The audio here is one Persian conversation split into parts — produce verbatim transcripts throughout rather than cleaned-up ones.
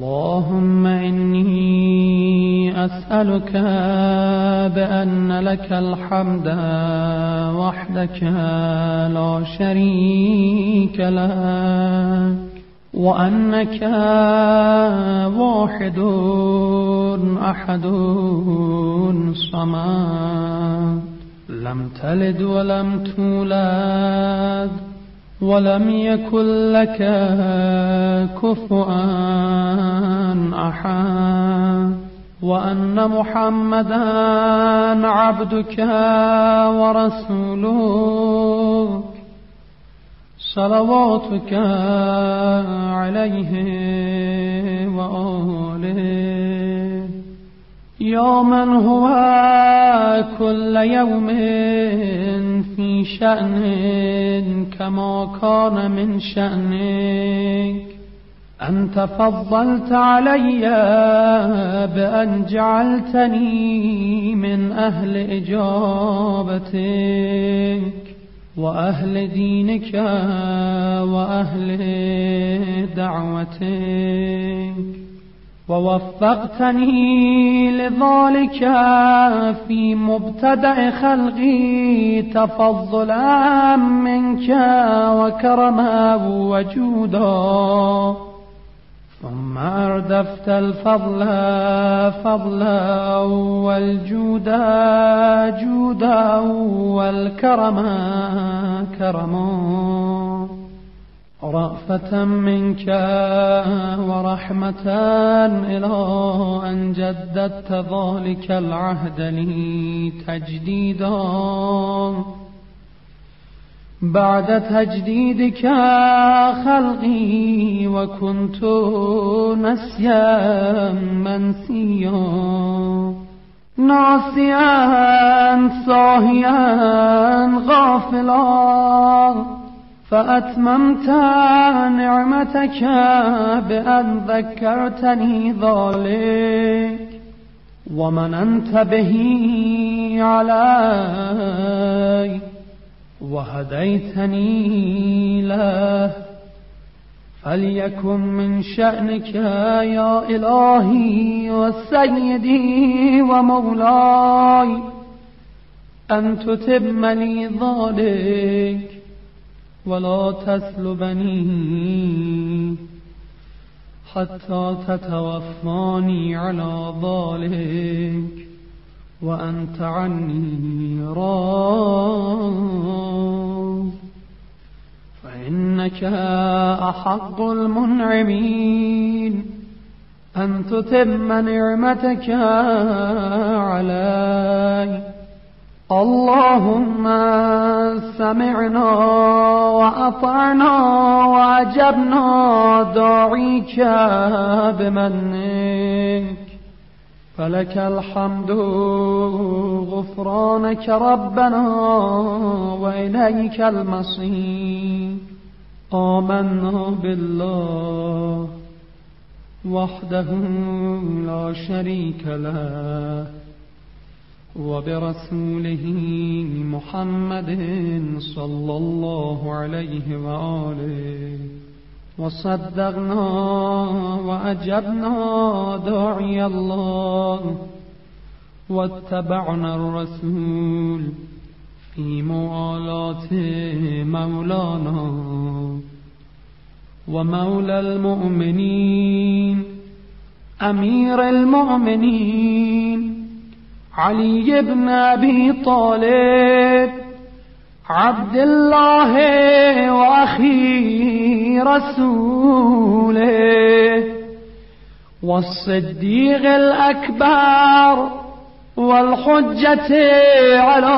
اللهم إني أسألك بأن لك الحمد وحدك لا شريك لك، وأنك واحد أحد صمد، لم تلد ولم تولد ولم يكن لك كفوا أحد، وأن محمدا عبدك ورسولك صلواتك عليه وآله، يا من هو كل يوم في شأن كما كان من شأنك، أنت فضلت علي بأن جعلتني من أهل إجابتك وأهل دينك وأهل دعوتك، ووفقتني لذلك في مبتدأ خلقي تفضلا منك وكرما وجودا، ثم أردفت الفضل فضلا والجود جودا والكرم كرما، رأفة منك ورحمة إلى أن جددت ذلك العهد لي تجديدا بعد تجديدك خلقي، وكنت نسيا منسيا ناسيا صاهيا غافلا، فأتممت نعمتك بأن ذكرتني ذلك ومننت به علي وهديتني له، فليكن من شأنك يا إلهي وسيدي ومولاي أن تتم لي ذلك ولا تسلبني حتى تتوفاني على ذلك وأنت عني راض، فإنك أحق المنعمين أن تتم نعمتك علي. اللهم سمعنا وأطعنا وأجبنا داعيك بمنك، فلك الحمد غفرانك ربنا وإليك المصير. آمنا بالله وحده لا شريك له وبرسوله محمد صلى الله عليه وآله، وصدقنا وأجبنا داعي الله واتبعنا الرسول في موالاة مولانا ومولى المؤمنين أمير المؤمنين علي بن أبي طالب عبد الله وأخي رسوله، والصديق الأكبر والحجة على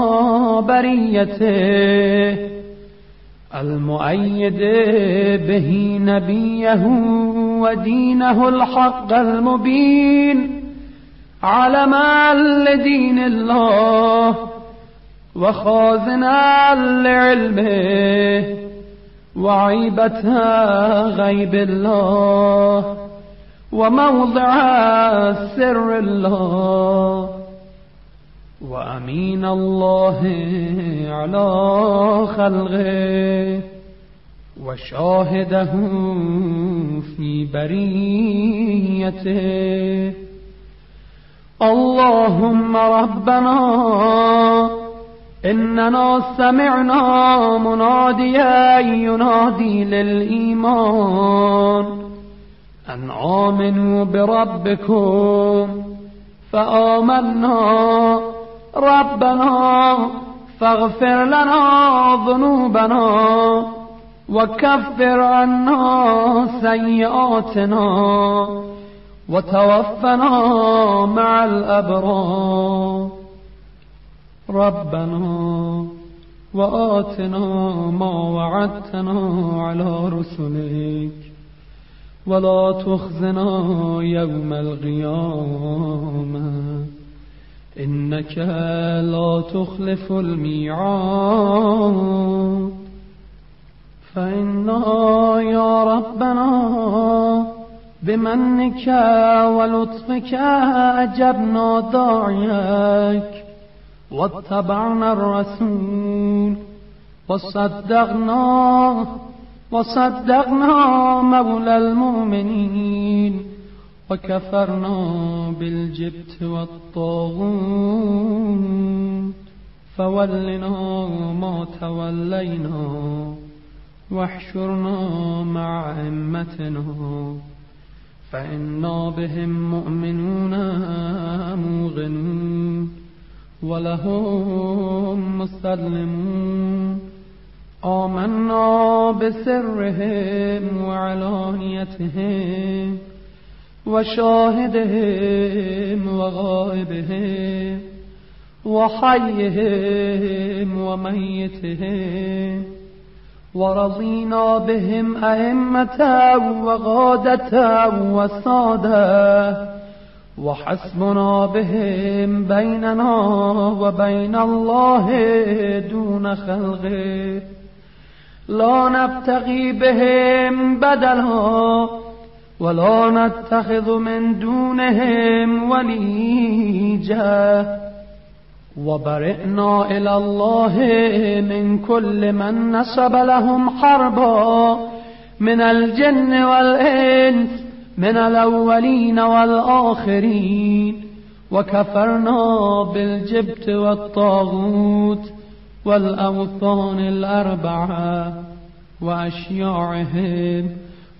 بريته، المؤيد به نبيه ودينه الحق المبين، علما لدين الله وخازنا لعلمه وعيبة غيب الله وموضع سر الله، وأمين الله على خلقه وشاهده في بريته. اللهم ربنا إننا سمعنا مناديا ينادي للإيمان أن آمنوا بربكم فآمنا. ربنا فاغفر لنا ذنوبنا وكفر عنا سيئاتنا وتوفنا مع الأبرار. ربنا وآتنا ما وعدتنا على رسلك ولا تخزنا يوم القيامة إنك لا تخلف الميعاد. فإنا يا ربنا بمنك ولطفك أجبنا داعيك واتبعنا الرسول وصدقنا وصدقنا مولى المؤمنين وكفرنا بالجبت والطاغوت. فولنا ما تولينا واحشرنا مع أئمتنا فإنا بهم مؤمنون موقنون ولهم مسلمون. آمنا بسرهم وعلانيتهم وشاهدهم وغائبهم وحيهم وميتهم. ورضينا بهم أئمة وقادة وسادة وحسبنا بهم بيننا وبين الله دون خلقه. لا نبتغي بهم بدلا ولا نتخذ من دونهم وليجا. وبرئنا إلى الله من كل من نسب لهم حربا من الجن والإنس من الأولين والآخرين. وكفرنا بالجبت والطاغوت والأوثان الأربعة وأشياعهم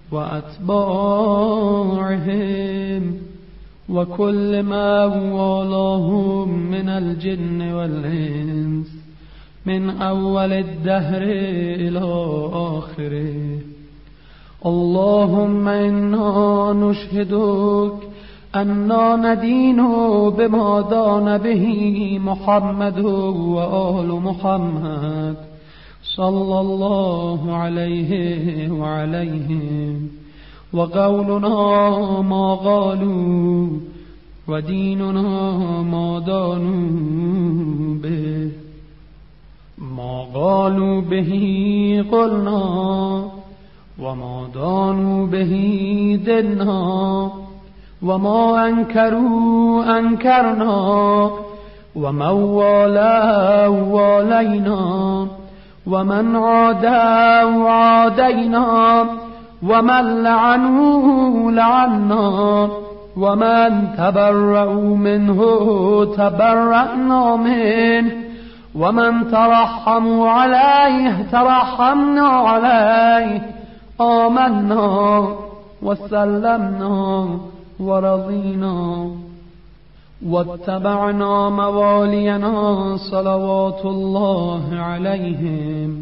وأتباعهم وكل ما والاهم من الجن والإنس من أول الدهر إلى آخره. اللهم إنا نشهدك أننا ندين بما دان به محمد وآل محمد صلى الله عليه وعليهم. وقولنا ما قالوا وديننا ما دانوا به. ما قالوا به قلنا وما دانوا به دلنا. وما أنكروا أنكرنا ومن والاه والينا. ومن عاداه عادينا. ومن لعنوه لعنا. ومن تبرأوا منه تبرأنا منه. ومن ترحموا عليه ترحمنا عليه. آمنا وسلمنا ورضينا واتبعنا موالينا صلوات الله عليهم.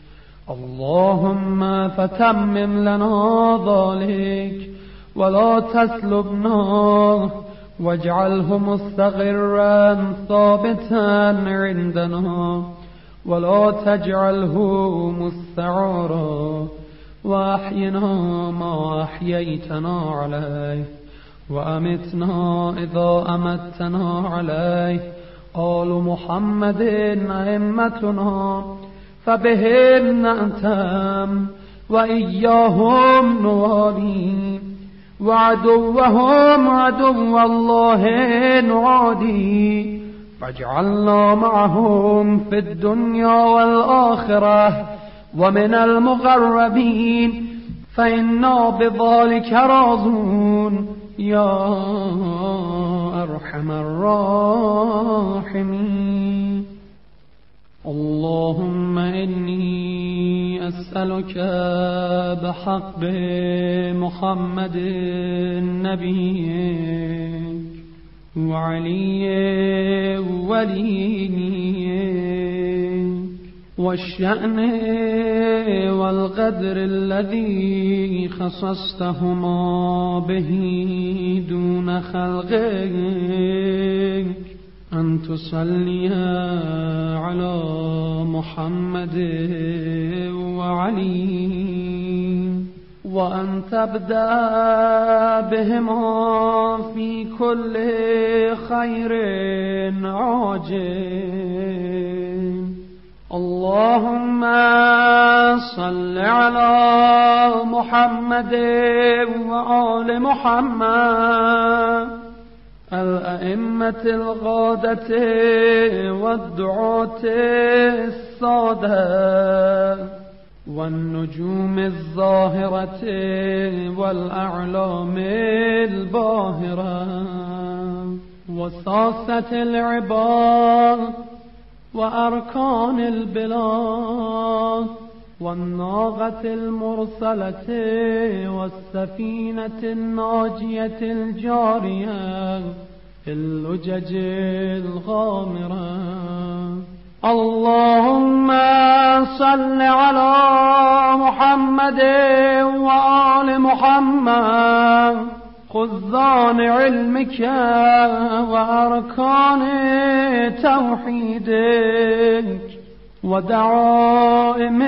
اللهم فتمم لنا ذلك ولا تسلبنا واجعله مستقرا ثابتا عندنا ولا تجعله مستعارا. وأحينا ما أحييتنا عليه وأمتنا إذا أمتنا عليه. آل محمد أئمتنا فبهم نأتم وإياهم نوالي. وعدوهم عدو الله نعادي. فاجعلنا معهم في الدنيا والآخرة ومن المقربين فإنا بذلك راضون يا أرحم الراحمين. اللهم إني أسألك بحق محمد نبيك وعلي وليك والشأن والقدر الذي خصصتهما به دون خلقك أن تصلي على محمد وعلي وأن تبدأ بهما في كل خير عاجل. اللهم صل على محمد وآل محمد الأئمة الغادة والدعاة السادة والنجوم الظاهرة والأعلام الباهرة وساسة العباد وأركان البلاد والناقة المرسلة والسفينة الناجية الجارية اللجج الغامرة. اللهم صل على محمد وآل محمد خزان علمك وأركان توحيدك ودعائم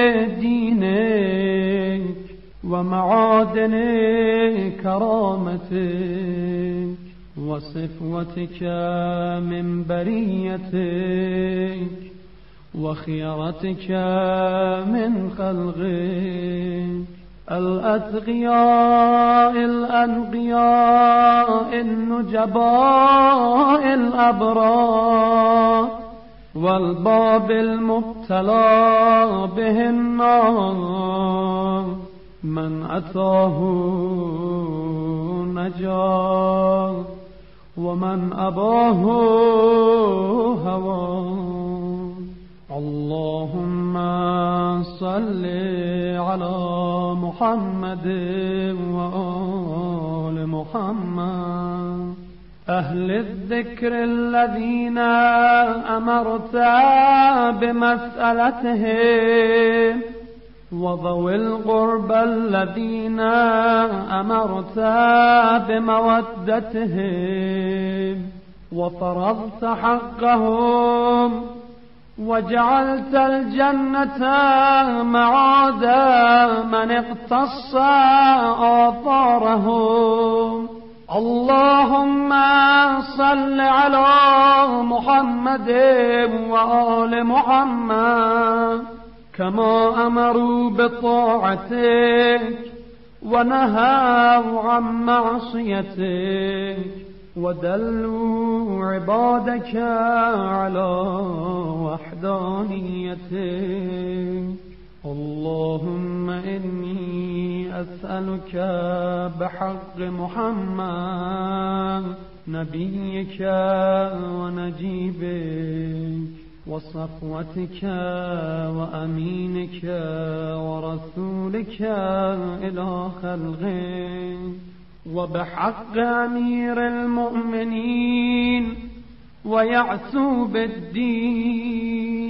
دينك ومعادن كرامتك وصفوتك من بريتك وخيرتك من خلقك الأتقياء الأنقياء النجباء الأبرار والباب المبتلى به النار من أتاه نجا ومن أباه هوى. اللهم صل على محمد وآل محمد أهل الذكر الذين أمرت بمسألتهم وذوي القربى الذين أمرت بمودتهم وفرضت حقهم وجعلت الجنة معاد من اقتص آثارهم. اللهم صل على محمد وآل محمد كما أمروا بطاعتك ونهوا عن معصيتك ودلوا عبادك على وحدانيتك. اللهم إني أسألك بحق محمد نبيك ونجيبك وصفوتك وأمينك ورسولك إلى خلقك وبحق أمير المؤمنين ويعسوب الدين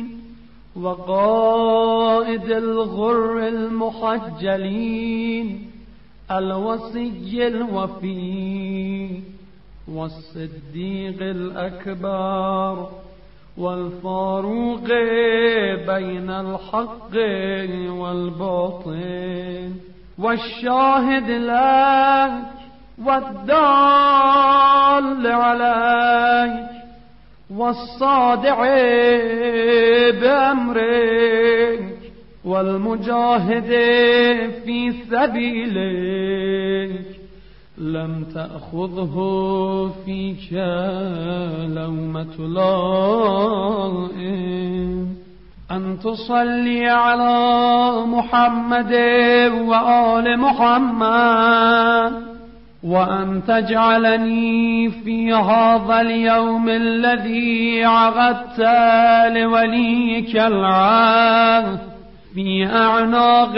وقائد الغر المحجلين الوصي الوفي والصديق الأكبر والفاروق بين الحق والباطل والشاهد لك والدال عليك والصادع بأمرك والمجاهد في سبيلك لم تأخذه فيك لومة لائم أن تصلي على محمد وآل محمد، وأن تجعلني في هذا اليوم الذي عقدت لوليك العهد في أعناق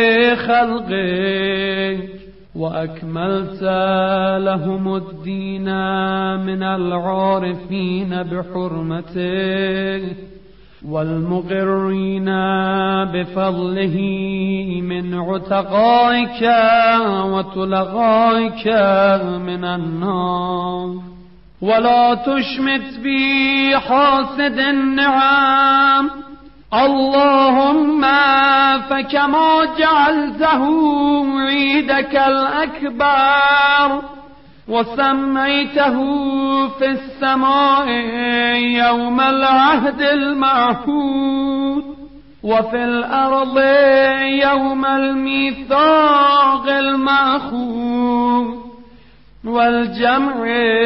خلقك، وأكملت لهم الدين من العارفين بحرمتك والمقرين بفضله من عتقائك وطلقائك من النار. ولا تشمت بي حاسد النعم، اللهم فكما جعلته عيدك الأكبر وسميته في السماء يوم العهد المعهود، وفي الأرض يوم الميثاق المأخوذ والجمع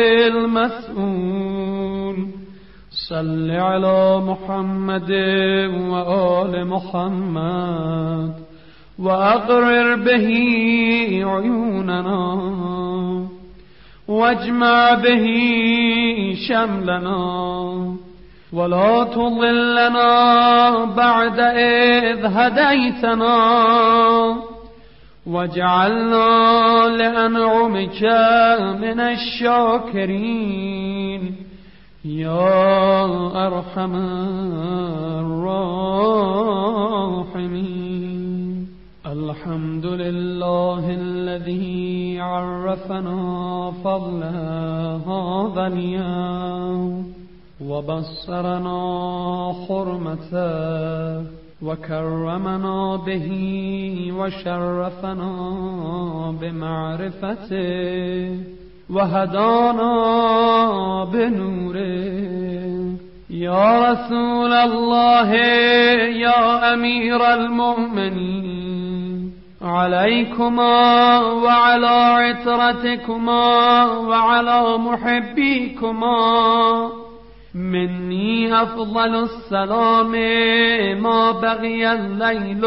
المسؤول، صل على محمد وآل محمد وأقرر به عيوننا واجمع به شملنا، ولا تضلنا بعد إذ هديتنا، واجعلنا لأنعمك من الشاكرين يا أرحم الراحمين. الحمد لله الذي عرفنا فضل هذا اليوم وبصرنا حرمته وكرمنا به وشرفنا بمعرفته وهدانا بنوره. يا رسول الله يا أمير المؤمنين، عليكما وعلى عترتكما وعلى محبيكما مني أفضل السلام ما بقي الليل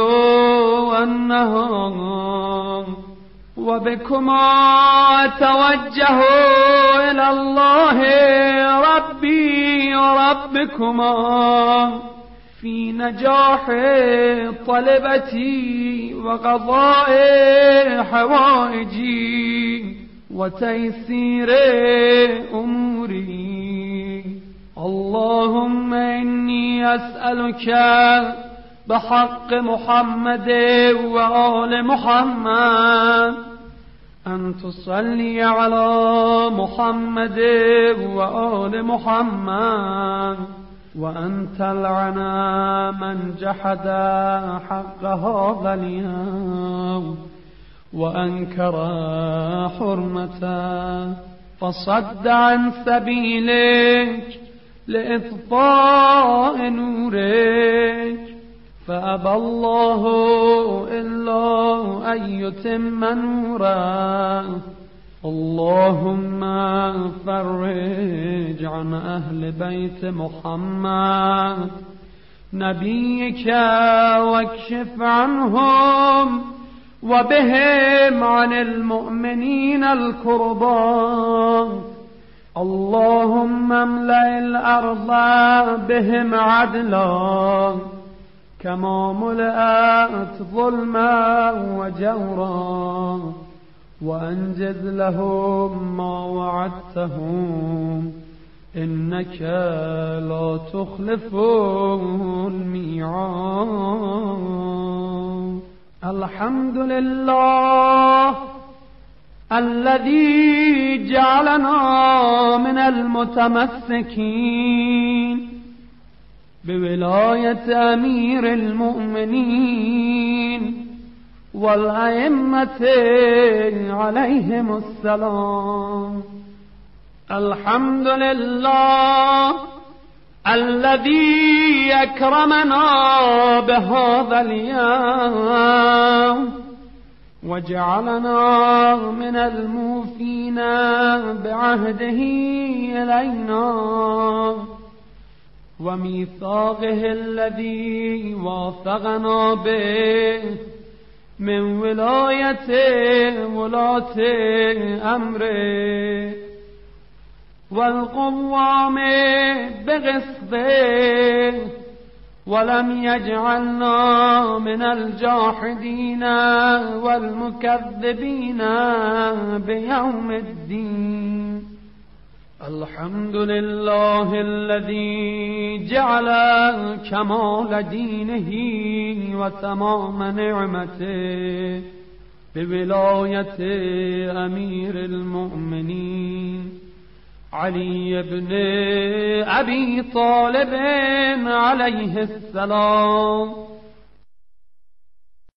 والنهار، وبكما أتوجه إلى الله ربي وربكما في نجاح طلبتي وقضاء حوائجي وتيسير أموري. اللهم إني أسألك بحق محمد وآل محمد أن تصلي على محمد وآل محمد، وأن تلعن من جحد حق هذا اليوم وأنكر حرمته فصد عن سبيلك لإطفاء نورك، فأبى الله إلا أن يتم نوره. اللهم فرج عن أهل بيت محمد نبيك واكشف عنهم وبهم عن المؤمنين الكربات. اللهم املأ الأرض بهم عدلا كما ملأت ظلما وجورا، وأنجز لهم ما وعدتهم إنك لا تخلف الميعاد. الحمد لله الذي جعلنا من المتمسكين بولاية أمير المؤمنين والأئمة عليهم السلام. الحمد لله الذي أكرمنا بهذا اليوم وجعلنا من الموفين بعهده إلينا، وميثاقه الذي واثقنا به من ولاية ولاة أمره والقوام بقسطه ولم يجعلنا من الجاحدين والمكذبين بيوم الدين. الحمد لله الذي جعل كمال دينه وتمام نعمته بولاية أمير المؤمنين علي بن أبي طالب عليه السلام